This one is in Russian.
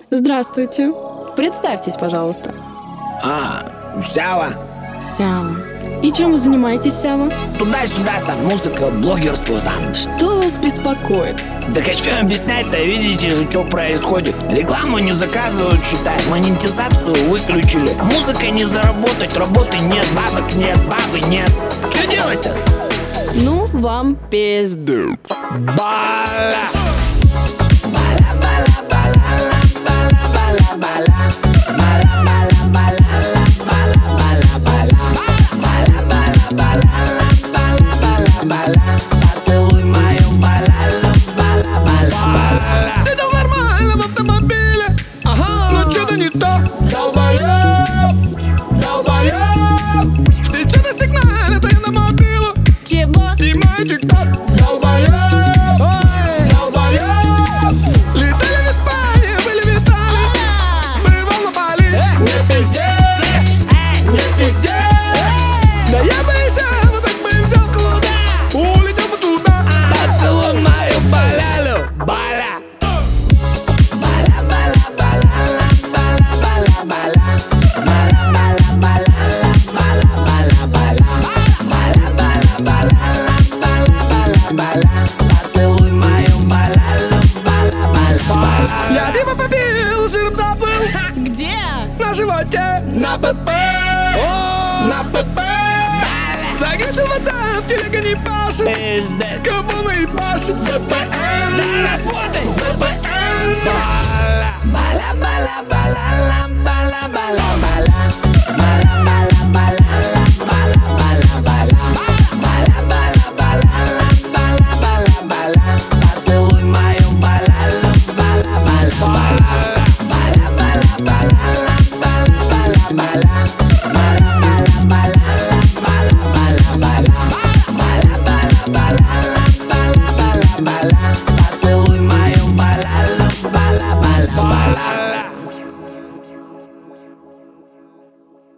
Здравствуйте. Представьтесь, пожалуйста. Сява. Сява. И чем вы занимаетесь, Сява? Туда-сюда, там, музыка, блогерство там. Что вас беспокоит? Так а что объяснять-то, видите же, что происходит? Рекламу не заказывают, считай, монетизацию выключили. Музыкой не заработать, работы нет, бабок нет, бабы нет. Что делать-то? Ну, вам пизду. Бала! Поцелуй мою балалу, бала-бала-бала. Сидел нормально в автомобиле, но что-то не то. Долбоёб, долбоёб. Все что-то сигналят, а я на мобилу Чего? снимаю тик-ток. Долбоёб, долбоёб. Летали в Испании, были в Италии, бывал на Бали. Не пиздец, не пиздец. Да я бы еще вот так бы взял куда, улетел бы туда. Поцелуй мою балалу, бала! Поцелуй мою балалу, бала-бала-бала. Я пиво попил, жиром заплыл. Где? На животе, на ПП, на ПП. Загружу в WhatsApp, телега не пашет. Пиздец! Кому наебашит? VPN, Да работай! VPN. Бала-бала-бала-ла, бала-бала-бала. Поцелуй мою балалу, бала-бала-бала.